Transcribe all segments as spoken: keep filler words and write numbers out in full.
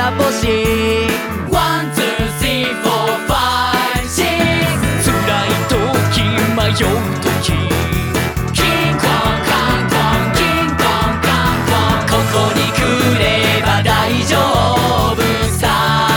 ら星ワンツースリーフォーファイブシックス辛い時迷う時キンコンカンコンキンコンカンコンここに来れば大丈夫さ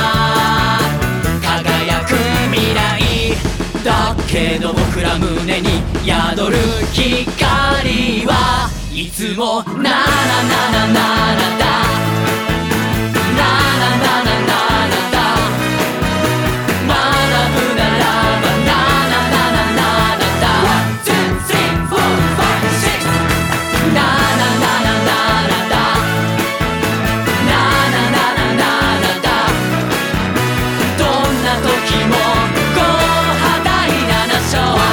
輝く未来だけど僕ら胸に宿る光はいつもななななななだななななななだ学ぶならばななななななだワンツースリーフォーファイブシックスななななななだななななななだどんな時もご肌いななしょう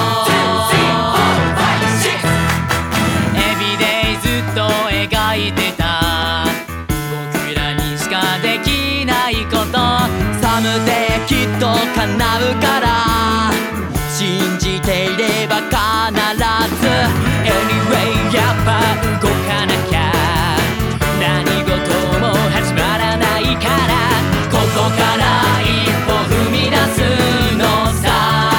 描いてた僕らにしかできないことサムデイきっと叶うから信じていれば必ず Anyway やっぱ動かなきゃ何事も始まらないからここから一歩踏み出すのさ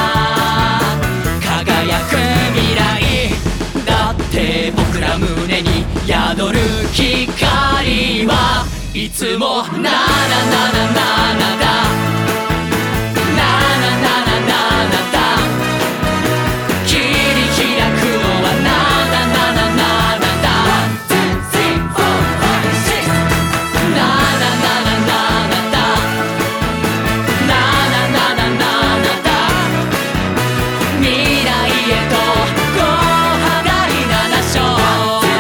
輝く未来だって僕ら胸に宿る光はいつもななななななだななななななだ切り開くのはななななななだワンツースリーフォーファイブシックスななななななだななななななだ未来へとご肌いななしょう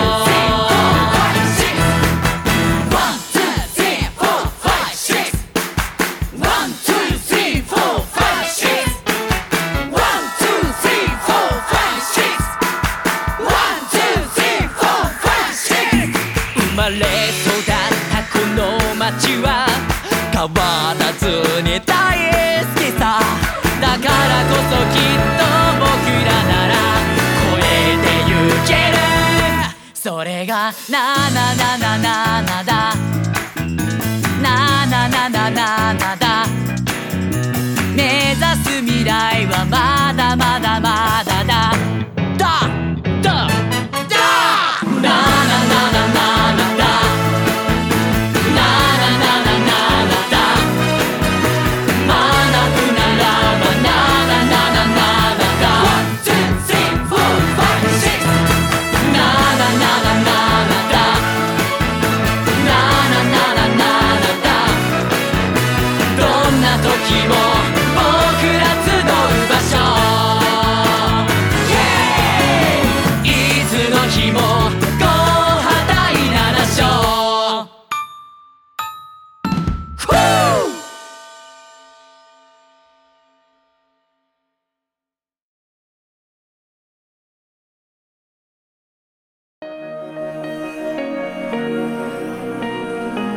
生まれ育ったこの街は変わらずに大好きさだからこそきっと僕らなら超えてゆけるそれがななななななだななななななだ目指す未来はまだまだまだだだだだ